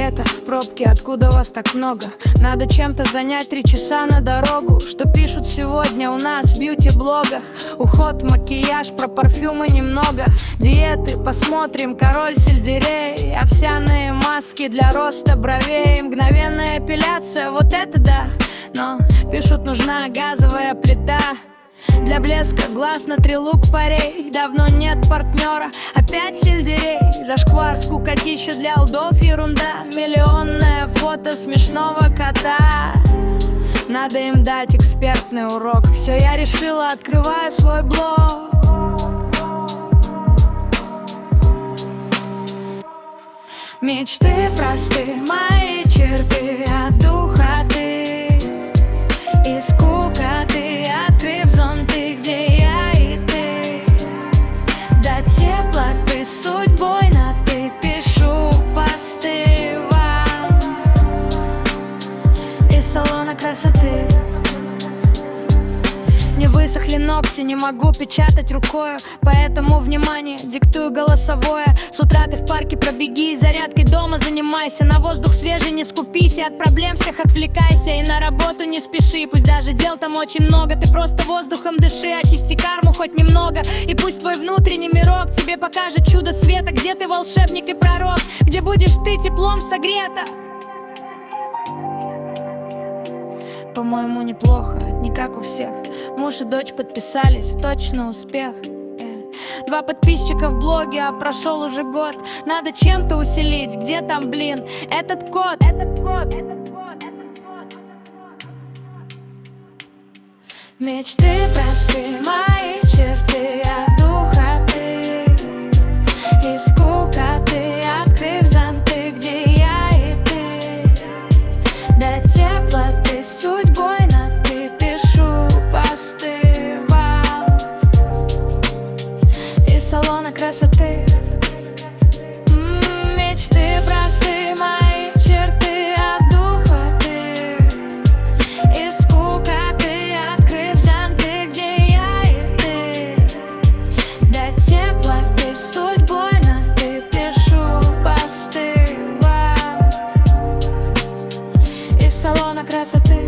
Лето, пробки, откуда вас так много? Надо чем-то занять 3 часа на дорогу. Что пишут сегодня у нас в бьюти-блогах? Уход, макияж, про парфюмы немного. Диеты, посмотрим, король сельдерей. Овсяные маски для роста бровей. Мгновенная эпиляция, вот это да. Но пишут, нужна газовая плита для блеска глаз на 3 лук парей. Давно нет партнера, опять сельдерей. Зашквар, скукотища для алдов, ерунда. Миллионное фото смешного кота. Надо им дать экспертный урок. Все, я решила, открываю свой блог. Мечты просты, мои черты от духоты и скукоты. Открыв зонты, где я и ты, до теплоты судьбой на ты. Пишу посты вам из салона красоты. Не высохли ногти, не могу печатать рукою, поэтому, внимание, диктую голосовое. С утра ты в парке пробеги, зарядкой дома занимайся. На воздух свежий не скупись и от проблем всех отвлекайся. И на работу не спеши, пусть даже дел там очень много. Ты просто воздухом дыши, очисти карму хоть немного. И пусть твой внутренний мирок тебе покажет чудо света. Где ты волшебник и пророк, где будешь ты теплом согрета. По-моему, неплохо, не как у всех. Муж и дочь подписались, точно успех. 2 подписчика в блоге, а прошел уже год. Надо чем-то усилить, где там, блин, этот код? Мечты просты, мои черты от духоты и скукоты. Открыв зонты, где я и ты, до теплоты судьбой на ты. Пишу посты вам из салона красоты. Мечты просты, мои черты от духоты и скукоты. Открыв зонты, где я и ты, до теплоты судьбой на ты. Пишу посты вам из салона красоты.